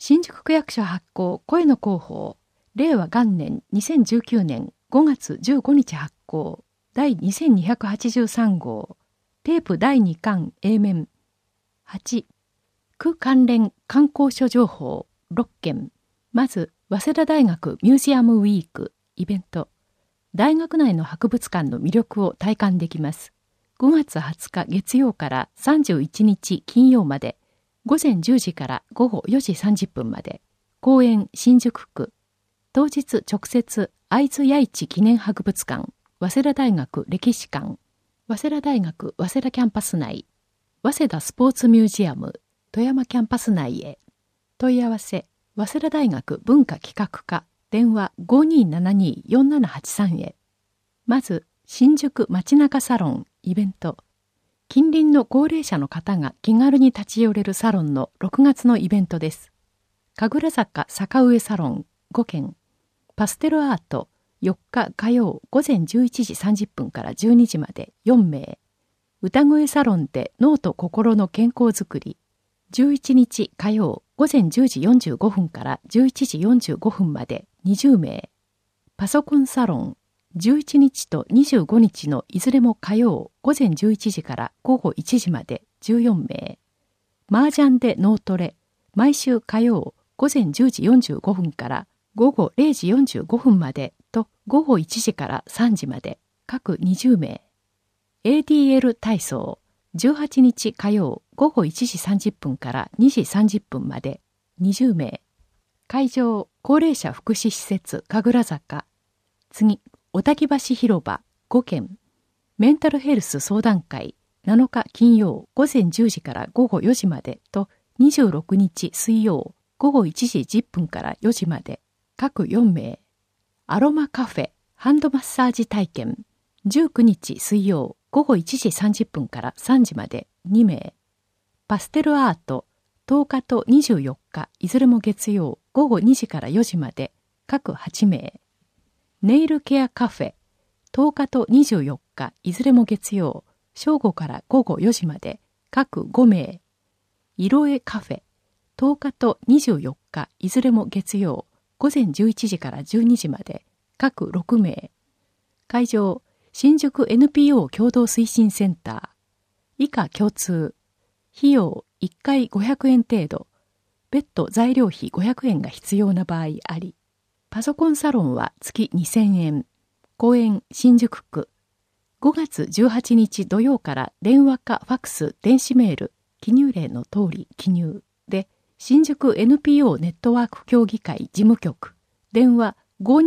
新宿区役所発行声の広報、令和元年2019年5月15日発行第2283号、テープ第2巻 A 面。8、区関連観光所情報6件。まず、早稲田大学ミュージアムウィークイベント。大学内の博物館の魅力を体感できます。5月20日月曜から31日金曜まで、午前10時から午後4時30分まで、公園新宿区。当日直接会津八市記念博物館、早稲田大学歴史館、早稲田大学早稲田キャンパス内、早稲田スポーツミュージアム富山キャンパス内へ。問い合わせ、早稲田大学文化企画課、電話 5272-4783 へ。まず、新宿街中サロンイベント。近隣の高齢者の方が気軽に立ち寄れるサロンの6月のイベントです。神楽坂坂上サロン5件。パステルアート4日火曜午前11時30分から12時まで4名。歌声サロンで脳と心の健康づくり。11日火曜午前10時45分から11時45分まで20名。パソコンサロン11日と25日のいずれも火曜午前11時から午後1時まで14名。麻雀で脳トレ毎週火曜午前10時45分から午後0時45分までと午後1時から3時まで各20名。ADL 体操18日火曜午後1時30分から2時30分まで20名。会場高齢者福祉施設神楽坂。次、小滝橋広場5件。メンタルヘルス相談会7日金曜午前10時から午後4時までと26日水曜午後1時10分から4時まで各4名。アロマカフェハンドマッサージ体験19日水曜午後1時30分から3時まで2名。パステルアート10日と24日いずれも月曜午後2時から4時まで各8名。ネイルケアカフェ10日と24日いずれも月曜正午から午後4時まで各5名。色絵カフェ10日と24日いずれも月曜午前11時から12時まで各6名。会場新宿 NPO 共同推進センター。以下共通。費用1回500円程度。別途材料費500円が必要な場合あり。パソコンサロンは月2000円。公園新宿区。5月18日土曜から電話かファックス、電子メール、記入例の通り記入で、新宿 NPO ネットワーク協議会事務局。電話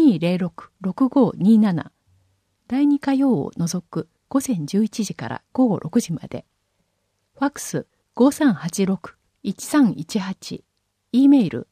5206-6527。第2火曜を除く午前11時から午後6時まで。ファックス 5386-1318。E メール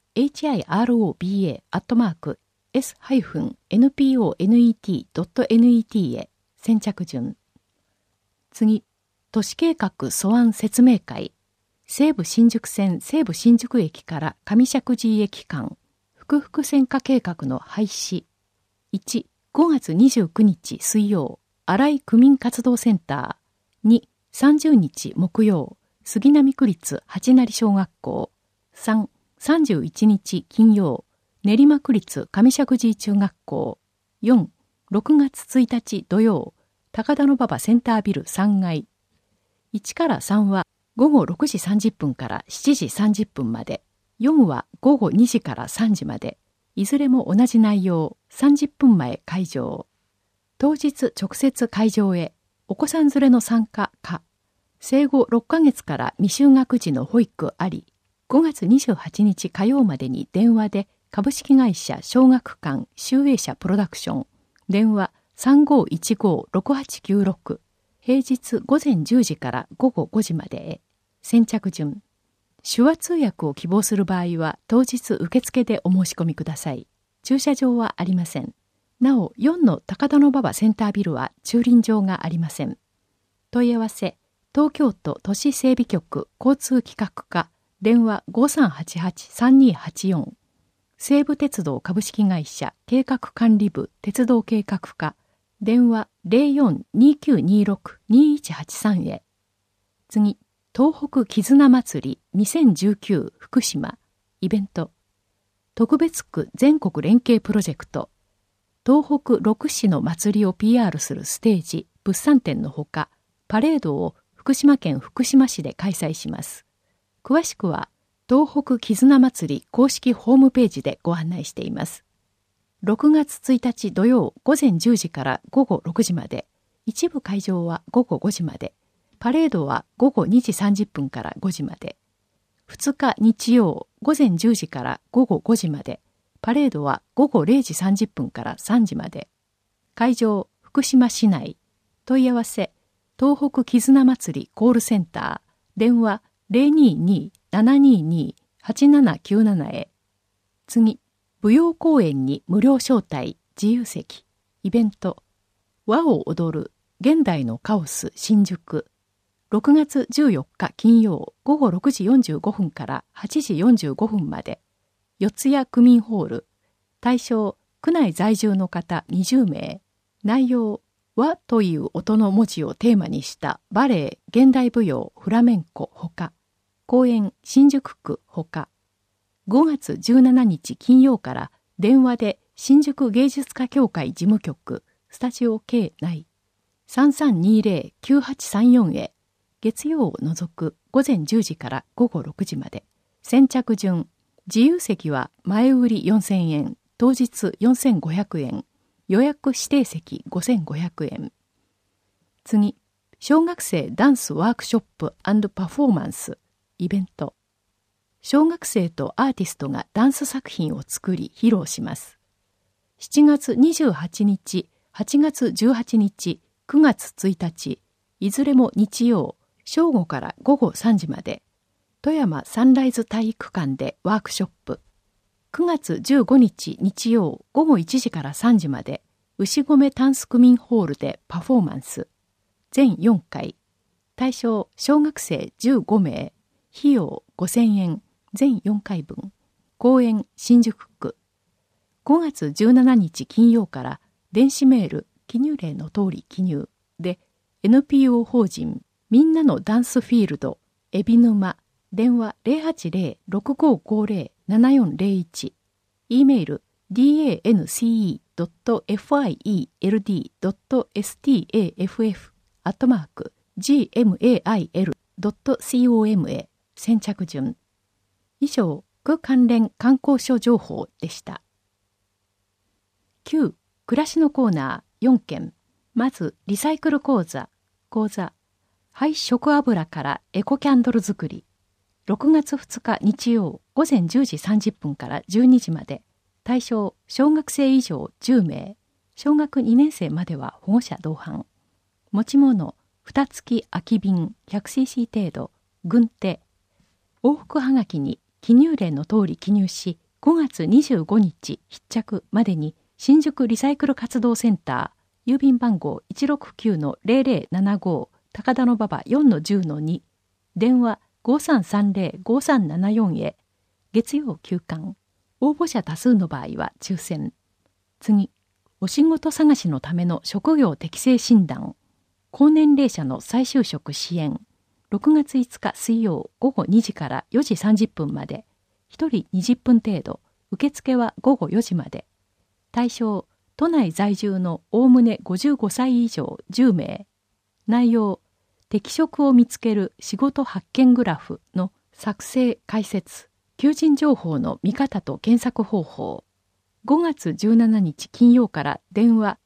hiroba@s-nponet.net へ。先着順。次、都市計画素案説明会。西武新宿線西武新宿駅から上石神井駅間、複々線化計画の廃止。1、5月29日水曜、新井区民活動センター。2、30日木曜、杉並区立八成小学校。3、31日金曜、練馬区立上石神井中学校。4、6月1日土曜、高田馬場センタービル3階。1から3は午後6時30分から7時30分まで。4は午後2時から3時まで。いずれも同じ内容、30分前会場。当日直接会場へ、お子さん連れの参加か。生後6ヶ月から未就学児の保育あり。5月28日火曜までに電話で株式会社小学館集英社プロダクション。電話 3515-6896。平日午前10時から午後5時までへ。先着順。手話通訳を希望する場合は当日受付でお申し込みください。駐車場はありません。なお、4の高田馬場センタービルは駐輪場がありません。問い合わせ、東京都都市整備局交通企画課、電話 5388-3284。西武鉄道株式会社計画管理部鉄道計画課、電話 042926-2183 へ。次、東北絆祭り2019福島イベント。 特別区全国連携プロジェクト、東北6市の祭りを PR するステージ、物産展のほか、パレードを福島県福島市で開催します。詳しくは、東北絆祭り公式ホームページでご案内しています。6月1日土曜午前10時から午後6時まで、一部会場は午後5時まで、パレードは午後2時30分から5時まで。2日日曜午前10時から午後5時まで、パレードは午後0時30分から3時まで。会場、福島市内。問い合わせ、東北絆祭りコールセンター、電話 022-722-8797 へ。次、舞踊公演に無料招待、自由席、イベント、和を踊る、現代のカオス、新宿。6月14日金曜午後6時45分から8時45分まで、四谷区民ホール、対象、区内在住の方20名、内容、和という音の文字をテーマにしたバレエ、現代舞踊、フラメンコほか、公演、新宿区ほか、5月17日金曜から電話で新宿芸術家協会事務局、スタジオ K 内、3320-9834 へ、月曜を除く午前10時から午後6時まで。先着順、自由席は前売り4000円、当日4500円、予約指定席5500円。次、小学生ダンスワークショップ&パフォーマンス、イベント。小学生とアーティストがダンス作品を作り披露します。7月28日、8月18日、9月1日、いずれも日曜、正午から午後3時まで、富山サンライズ体育館でワークショップ。9月15日日曜午後1時から3時まで、牛込タンス区民ホールでパフォーマンス。全4回。対象小学生15名。費用5000円。全4回分。公演新宿区。5月17日金曜から電子メール、記入例の通り記入で NPO 法人みんなのダンスフィールド、海老沼、電話 080-6550-7401、e メール dance.field.staff@gmail.com へ先着順。以上、区関連観光所情報でした。9、暮らしのコーナー4件。まず、リサイクル講座。廃食油からエコキャンドル作り。6月2日日曜午前10時30分から12時まで。対象小学生以上10名。小学2年生までは保護者同伴。持ち物、蓋付き空き瓶 100cc 程度。軍手。往復はがきに記入例の通り記入し、5月25日必着までに新宿リサイクル活動センター、郵便番号 169-0075 高田馬場 4-10-2、電話 5330-5374 へ、月曜休館。応募者多数の場合は抽選。次、お仕事探しのための職業適性診断。高年齢者の再就職支援。6月5日水曜午後2時から4時30分まで。1人20分程度。受付は午後4時まで。対象、都内在住のおおむね55歳以上10名。内容、適職を見つける仕事発見グラフの作成解説、求人情報の見方と検索方法。5月17日金曜から電話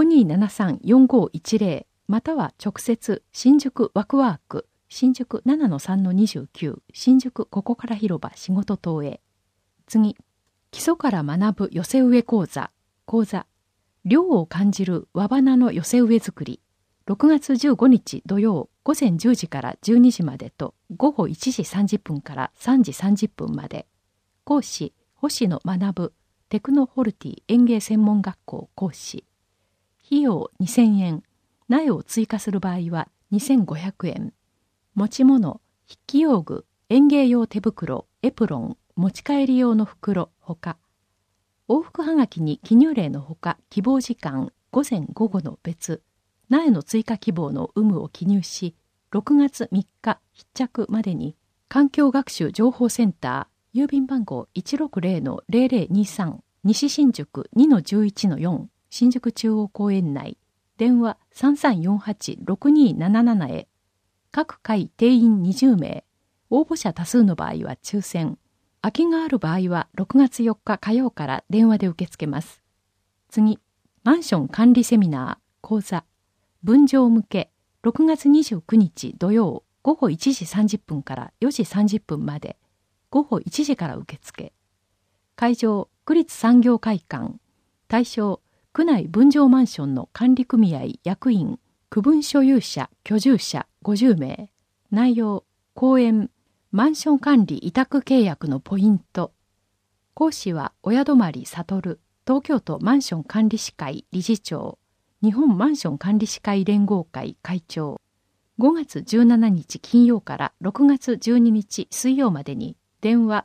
5273-4510 または直接新宿ワクワーク新宿 7-3-29 新宿ここから広場仕事棟へ。次、基礎から学ぶ寄せ植え講座。涼を感じる和花の寄せ植え作り。6月15日土曜午前10時から12時までと午後1時30分から3時30分まで。講師、星野学テクノホルティ園芸専門学校講師。費用2000円。苗を追加する場合は2500円。持ち物、筆記用具、園芸用手袋、エプロン、持ち帰り用の袋ほか。往復はがきに記入例のほか希望時間午前午後の別。苗の追加希望の有無を記入し、6月3日必着までに環境学習情報センタ郵便番号 160-0023 西新宿 2-11-4 新宿中央公園内。電話 3348-6277 へ。各回定員20名。応募者多数の場合は抽選。空きがある場合は6月4日火曜から電話で受け付けます。次、マンション管理セミナー講座。分譲向け6月29日土曜午後1時30分から4時30分まで。午後1時から受付。会場、区立産業会館。対象、区内分譲マンションの管理組合役員、区分所有者、居住者50名。内容、講演、マンション管理委託契約のポイント。講師は親泊悟、東京都マンション管理士会理事長、日本マンション管理士会連合会会長。5月17日金曜から6月12日水曜までに、電話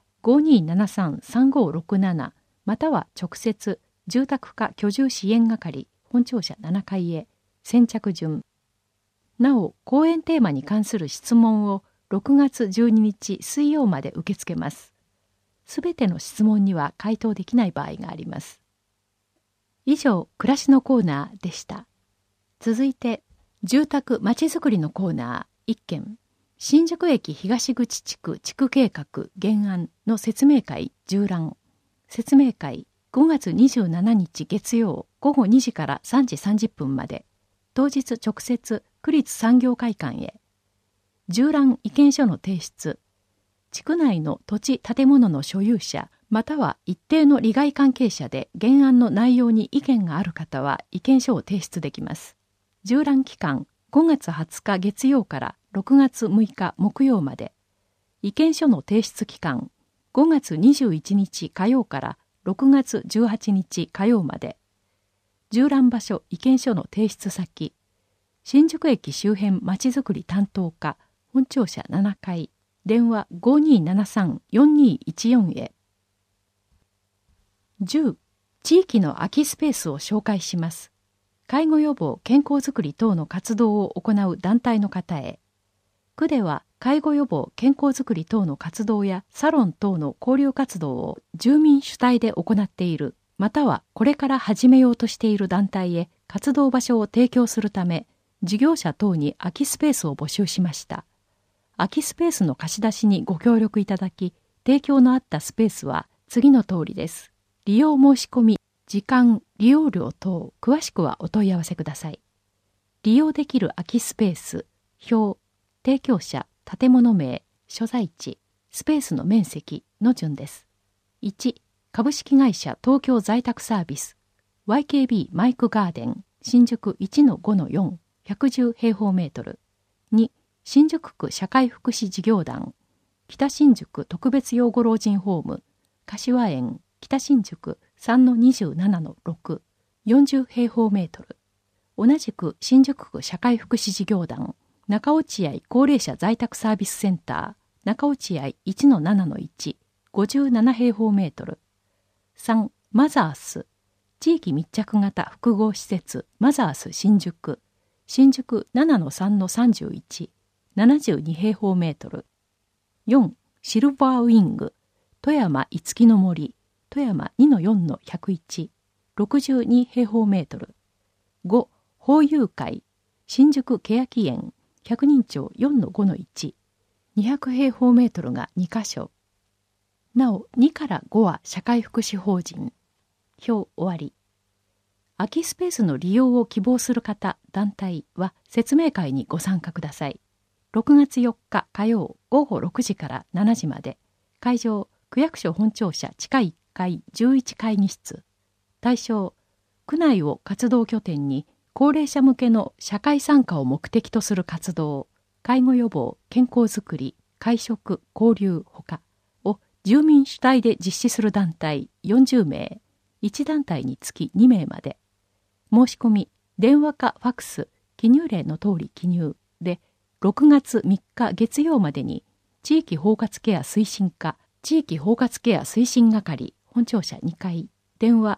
5273-3567 または直接住宅課居住支援係本庁舎7階へ。先着順。なお、講演テーマに関する質問を6月12日水曜まで受け付けます。すべての質問には回答できない場合があります。以上、暮らしのコーナーでした。続いて、住宅まちづくりのコーナー1件。新宿駅東口地区地区計画原案の説明会縦覧。説明会5月27日月曜午後2時から3時30分まで。当日直接区立産業会館へ。縦覧意見書の提出。地区内の土地建物の所有者または一定の利害関係者で原案の内容に意見がある方は意見書を提出できます。縦覧期間5月20日月曜から6月6日木曜まで。意見書の提出期間5月21日火曜から6月18日火曜まで。縦覧場所意見書の提出先。新宿駅周辺まちづくり担当課本庁舎7階。電話 5273-4214 へ。10. 地域の空きスペースを紹介します。介護予防健康づくり等の活動を行う団体の方へ。区では介護予防健康づくり等の活動やサロン等の交流活動を住民主体で行っている、またはこれから始めようとしている団体へ活動場所を提供するため、事業者等に空きスペースを募集しました。空きスペースの貸し出しにご協力いただき、提供のあったスペースは次の通りです。利用申し込み、時間、利用料等、詳しくはお問い合わせください。利用できる空きスペース、表、提供者、建物名、所在地、スペースの面積の順です。1、株式会社東京在宅サービス、YKB マイクガーデン、新宿 1-5-4、110平方メートル。2、新宿区社会福祉事業団、北新宿特別養護老人ホーム、柏園、北新宿 3-27-6、40平方メートル。同じく新宿区社会福祉事業団、中落合高齢者在宅サービスセンター、中落合 1-7-1、57平方メートル。3、マザース、地域密着型複合施設、マザース新宿、新宿 7-3-31、72平方メートル。4. シルバーウィング、富山いつきの森、富山 2-4-101、62平方メートル。5. 法友会、新宿欅園、百人町 4-5-1、200平方メートルが2カ所。なお、2から5は社会福祉法人。表終わり。空きスペースの利用を希望する方、団体は説明会にご参加ください。6月4日火曜午後6時から7時まで。会場、区役所本庁舎地下1階11会議室。対象、区内を活動拠点に高齢者向けの社会参加を目的とする活動、介護予防、健康づくり、会食、交流ほかを住民主体で実施する団体40名、1団体につき2名まで。申し込み、電話かファクス、記入例の通り記入で、6月3日月曜までに、地域包括ケア推進課、地域包括ケア推進係、本庁舎2階、電話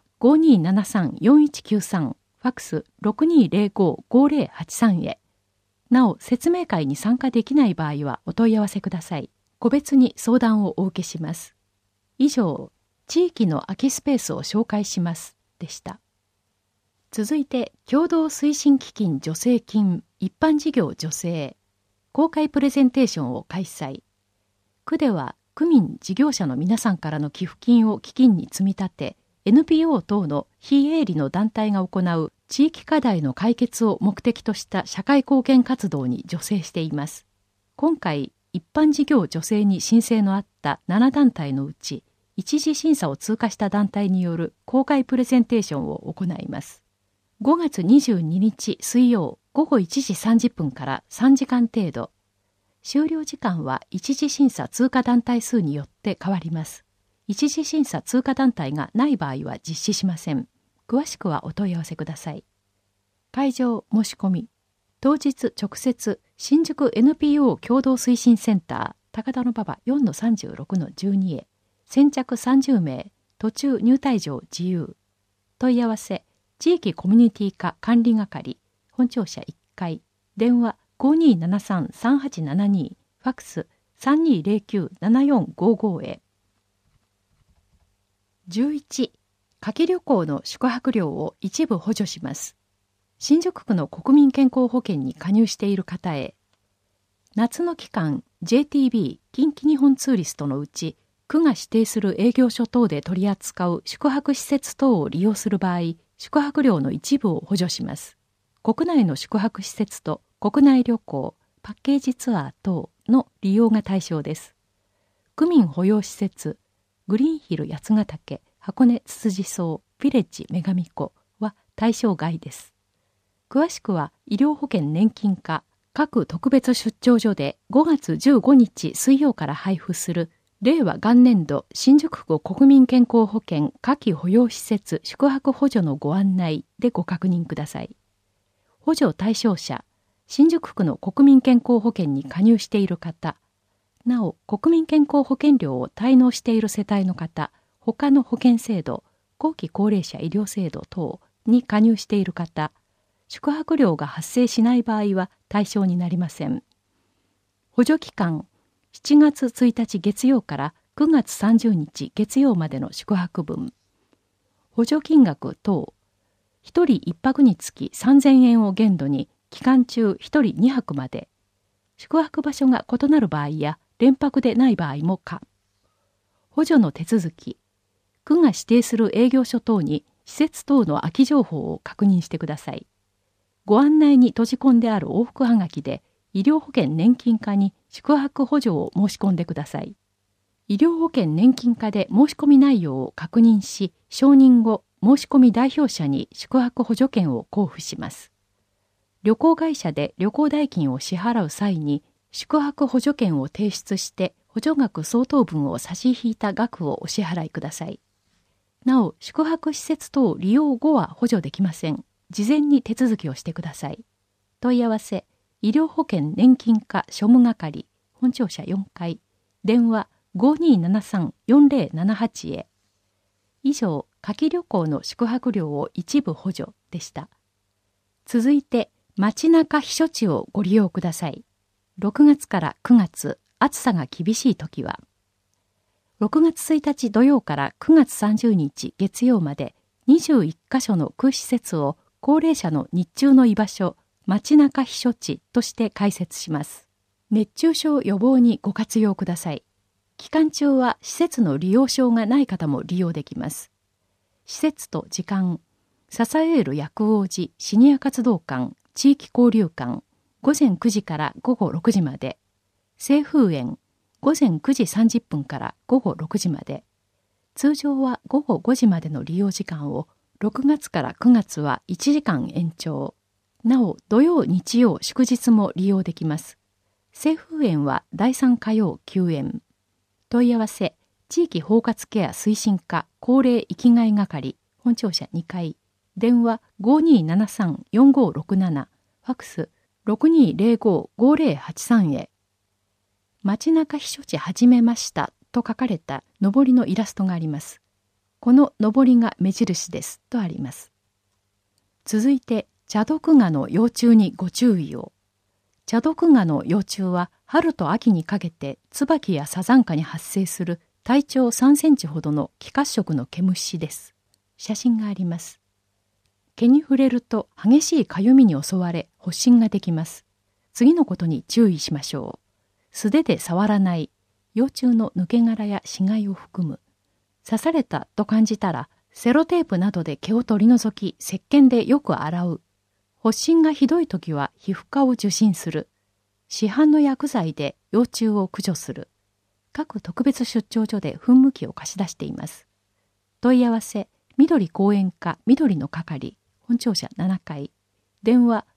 5273-4193、ファクス 6205-5083 へ。なお、説明会に参加できない場合はお問い合わせください。個別に相談をお受けします。 以上、地域の空きスペースを紹介しますでした。続いて、共同推進基金助成金一般事業助成公開プレゼンテーションを開催。区では区民事業者の皆さんからの寄付金を基金に積み立て、NPO 等の非営利の団体が行う地域課題の解決を目的とした社会貢献活動に助成しています。今回、一般事業助成に申請のあった7団体のうち、一次審査を通過した団体による公開プレゼンテーションを行います。5月22日水曜午後1時30分から3時間程度。終了時間は一次審査通過団体数によって変わります。一次審査通過団体がない場合は実施しません。詳しくはお問い合わせください。会場申し込み。当日直接新宿 NPO 共同推進センター高田馬場 4-36-12 へ。先着30名。途中入退場自由。問い合わせ。地域コミュニティ課管理係。本庁舎1階。電話 5273-3872。ファックス 3209-7455 へ。11. 夏季旅行の宿泊料を一部補助します。新宿区の国民健康保険に加入している方へ。夏の期間、JTB 近畿日本ツーリストのうち、区が指定する営業所等で取り扱う宿泊施設等を利用する場合、宿泊料の一部を補助します。国内の宿泊施設と国内旅行、パッケージツアー等の利用が対象です。区民保養施設、グリーンヒル八ヶ岳、箱根つつじ荘、ヴィレッジ女神湖は対象外です。詳しくは医療保険年金課各特別出張所で5月15日水曜から配布する令和元年度新宿区国民健康保険夏季保養施設宿泊補助のご案内でご確認ください。補助対象者、新宿区の国民健康保険に加入している方、なお国民健康保険料を滞納している世帯の方、他の保険制度、後期高齢者医療制度等に加入している方、宿泊料が発生しない場合は対象になりません。補助期間、7月1日月曜から9月30日月曜までの宿泊分。補助金額等、1人1泊につき3000円を限度に、期間中1人2泊まで。宿泊場所が異なる場合や、連泊でない場合も可。補助の手続き。区が指定する営業所等に施設等の空き情報を確認してください。ご案内に閉じ込んである往復はがきで医療保険年金課に宿泊補助を申し込んでください。医療保険年金課で申し込み内容を確認し、承認後、申し込み代表者に宿泊補助券を交付します。旅行会社で旅行代金を支払う際に、宿泊補助券を提出して補助額相当分を差し引いた額をお支払いください。なお、宿泊施設等利用後は補助できません。事前に手続きをしてください。問い合わせ、医療保険年金課庶務係、本庁舎4階、電話 5273-4078 へ。以上、夏季旅行の宿泊料を一部補助でした。続いて、街中避暑地をご利用ください。6月から9月、暑さが厳しいときは、6月1日土曜から9月30日月曜まで21カ所の区施設を高齢者の日中の居場所、街中避暑地として開設します。熱中症予防にご活用ください。期間中は施設の利用証がない方も利用できます。施設と時間、支える薬王寺シニア活動館、地域交流館、午前9時から午後6時まで、清風園、午前9時30分から午後6時まで、通常は午後5時までの利用時間を6月から9月は1時間延長。なお、土曜、日曜、祝日も利用できます。清風園は第3火曜休園。問い合わせ、地域包括ケア推進課高齢生きがい係、本庁舎2階、電話 5273-4567、ファックス 6205-5083 へ。街中避暑地始めましたと書かれた上りのイラストがあります。この上りが目印ですとあります。続いて、チャドクガの幼虫にご注意を。チャドクガの幼虫は春と秋にかけて椿やサザンカに発生する体長3センチほどの気褐色の毛虫です。写真があります。毛に触れると激しいかゆみに襲われ発疹ができます。次のことに注意しましょう。素手で触らない。幼虫の抜け殻や死骸を含む。刺されたと感じたら、セロテープなどで毛を取り除き、石鹸でよく洗う。発疹がひどいときは皮膚科を受診する。市販の薬剤で幼虫を駆除する。各特別出張所で噴霧器を貸し出しています。問い合わせ、緑公園課緑の係、本庁舎7階。電話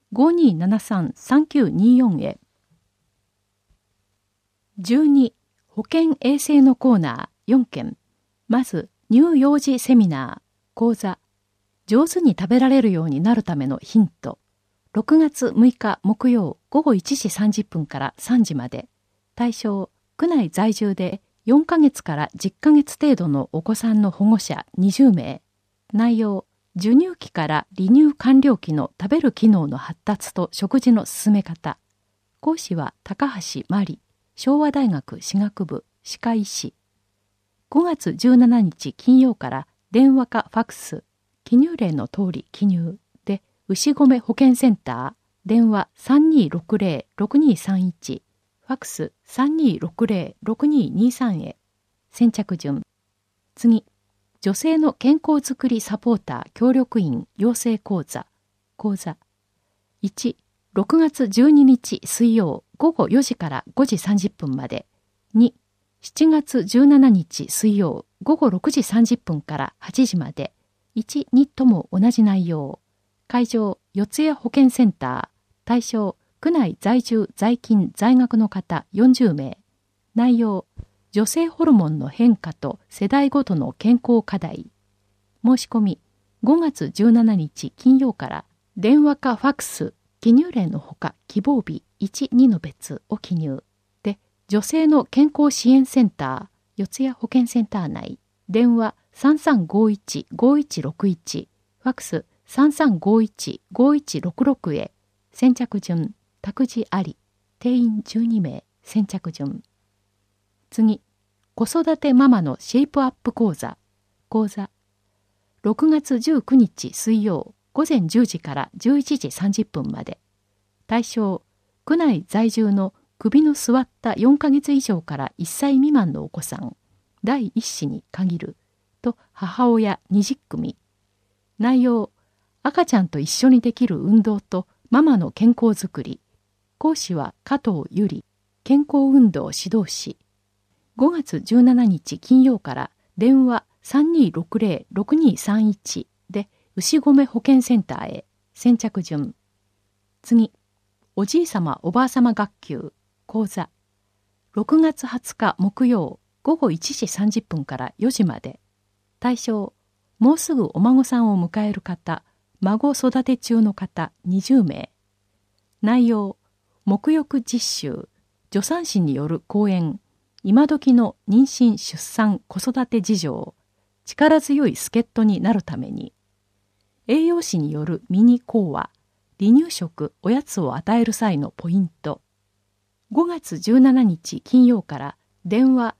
5273-3924へ。12、保健衛生のコーナー4件。まず、乳幼児セミナー、講座。上手に食べられるようになるためのヒント。6月6日木曜午後1時30分から3時まで。対象、区内在住で4ヶ月から10ヶ月程度のお子さんの保護者20名。内容、授乳期から離乳完了期の食べる機能の発達と食事の進め方。講師は高橋真理、昭和大学歯学部歯科医師。5月17日金曜から電話かファックス、記入例の通り記入で、牛込保健センター、電話 3260-6231、ファックス 3260-6223 へ。先着順。次、女性の健康づくりサポーター協力員養成講座。講座。1、6月12日水曜午後4時から5時30分まで。2、7月17日水曜午後6時30分から8時まで。1、2とも同じ内容。会場、四谷保健センター。対象、区内在住在勤在学の方40名。内容、女性ホルモンの変化と世代ごとの健康課題。申し込み、5月17日金曜から電話かファックス、記入例のほか希望日1、2の別を記入。で、女性の健康支援センター、四谷保健センター内、電話 3351-5161、ファックス 3351-5166 へ。先着順、託児あり、定員12名、先着順。次、子育てママのシェイプアップ講座。講座。6月19日水曜午前10時から11時30分まで。対象、区内在住の首の座った4ヶ月以上から1歳未満のお子さん、第一子に限る、と母親20組。内容、赤ちゃんと一緒にできる運動とママの健康づくり。講師は加藤由里、健康運動指導士。5月17日金曜から電話 3260-6231 で牛込保健センターへ。先着順。次、おじいさまおばあさま学級講座。6月20日木曜午後1時30分から4時まで。対象、もうすぐお孫さんを迎える方、孫育て中の方20名。内容、沐浴実習、助産師による講演、今時の妊娠・出産・子育て事情、力強い助っ人になるために、栄養士によるミニ講話、離乳食・おやつを与える際のポイント。5月17日金曜から電話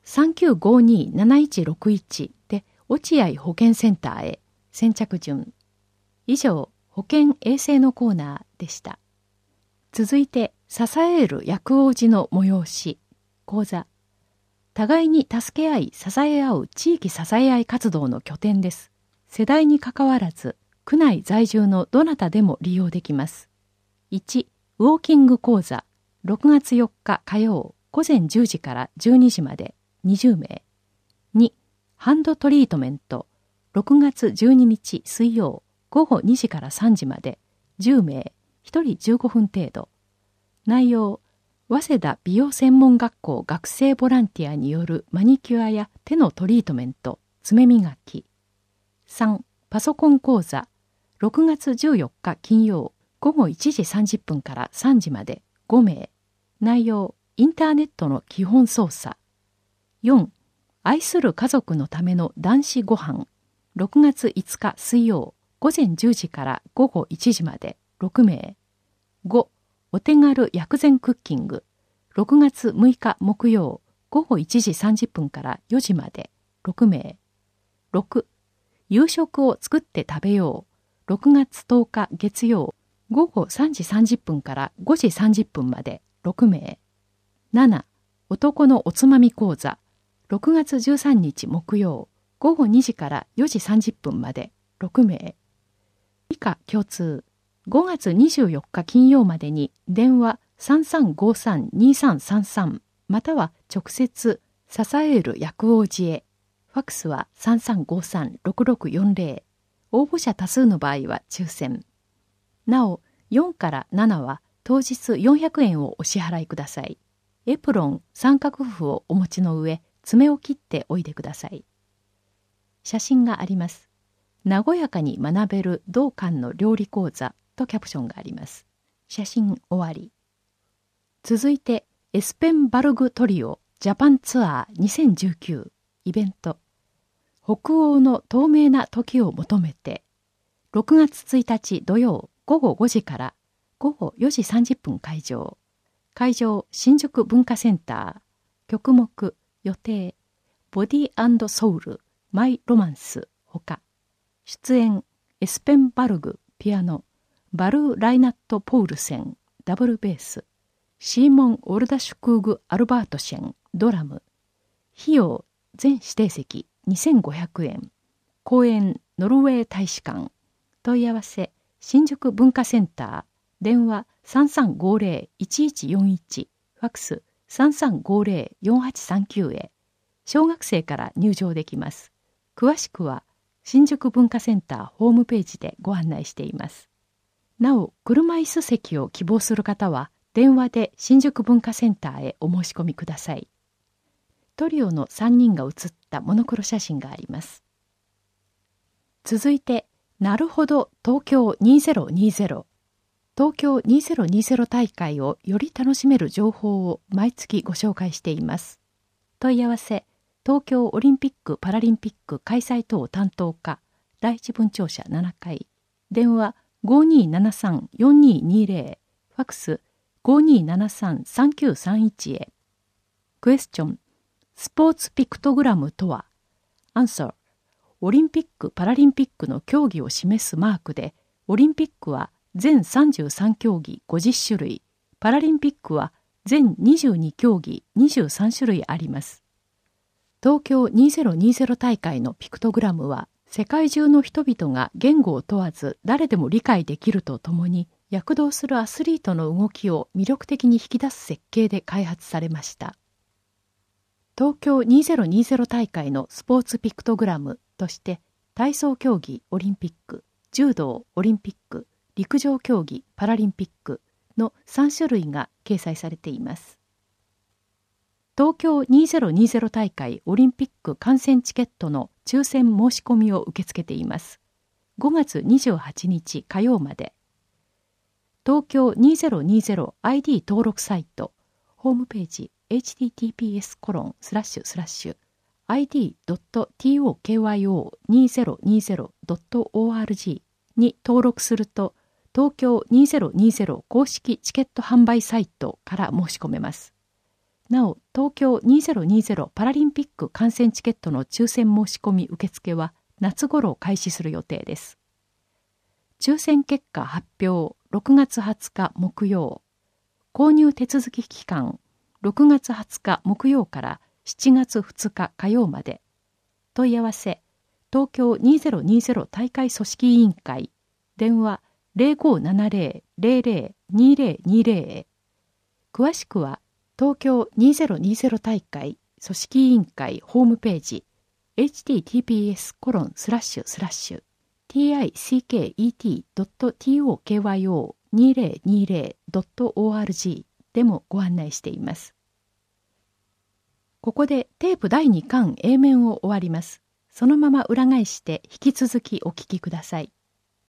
3952-7161 で落合保健センターへ。先着順。以上、保健衛生のコーナーでした。続いて、支える薬王寺の催し、講座。互いに助け合い、支え合う地域支え合い活動の拠点です。世代に関わらず、区内在住のどなたでも利用できます。1、ウォーキング講座、6月4日火曜、午前10時から12時まで、20名。2、ハンドトリートメント、6月12日水曜、午後2時から3時まで、10名、1人15分程度。内容、早稲田美容専門学校学生ボランティアによるマニキュアや手のトリートメント、爪磨き。3、パソコン講座、6月14日金曜、午後1時30分から3時まで、5名。内容、インターネットの基本操作。4、愛する家族のための男子ご飯、6月5日水曜、午前10時から午後1時まで、6名。5、お手軽薬膳クッキング、6月6日木曜、 午後1時30分から4時まで6名。6、夕食を作って食べよう。6月10日月曜、午後3時30分から5時30分まで6名。7、男のおつまみ講座。6月13日木曜、午後2時から4時30分まで6名。以下共通。5月24日金曜までに電話3353-2333または直接支える薬王寺へ。ファックスは3353-6640。応募者多数の場合は抽選。なお、4から7は当日400円をお支払いください。エプロン、三角布をお持ちの上、爪を切っておいでください。写真があります。和やかに学べる同館の料理講座とキャプションがあります。写真終わり。続いて、エスペンバルグトリオジャパンツアー2019イベント。北欧の透明な時を求めて、6月1日土曜午後5時から午後4時30分会場。会場、新宿文化センター。曲目、予定、ボディ&ソウル、マイロマンス、ほか。出演、エスペンバルグ、ピアノ、バルー・ライナット・ポールセン、ダブルベース、シーモン・オルダシュクーグ・アルバートシェン、ドラム。費用、全指定席2500円。公演、ノルウェー大使館。問い合わせ、新宿文化センター。電話3350-1141。ファックス3350-4839へ。小学生から入場できます。詳しくは、新宿文化センターホームページでご案内しています。なお、車椅子席を希望する方は、電話で新宿文化センターへお申し込みください。トリオの3人が写ったモノクロ写真があります。続いて、なるほど東京2020。東京2020大会をより楽しめる情報を毎月ご紹介しています。問い合わせ、東京オリンピック・パラリンピック開催等担当課、第一分庁舎7階。電話5273-4220。ファックス5273-3931へ。クエスチョン、スポーツピクトグラムとは？アンサー、オリンピック・パラリンピックの競技を示すマークで、オリンピックは全33競技50種類、パラリンピックは全22競技23種類あります。東京2020大会のピクトグラムは、世界中の人々が言語を問わず誰でも理解できるとともに、躍動するアスリートの動きを魅力的に引き出す設計で開発されました。東京2020大会のスポーツピクトグラムとして、体操競技オリンピック、柔道オリンピック、陸上競技パラリンピックの3種類が掲載されています。東京2020大会オリンピック観戦チケットの抽選申し込みを受け付けています。5月28日火曜まで。東京 2020ID 登録サイト、ホームページ https://id.tokyo2020.org に登録すると、東京2020公式チケット販売サイトから申し込めます。なお、東京2020パラリンピック観戦チケットの抽選申し込み受付は夏頃開始する予定です。抽選結果発表6月20日木曜。購入手続き期間6月20日木曜から7月2日火曜まで。問い合わせ、東京2020大会組織委員会。電話0570-002020へ。詳しくは、東京2020大会組織委員会ホームページ https://ticket.tokyo2020.org でもご案内しています。ここでテープ第2巻 A 面を終わります。そのまま裏返して引き続きお聞きください。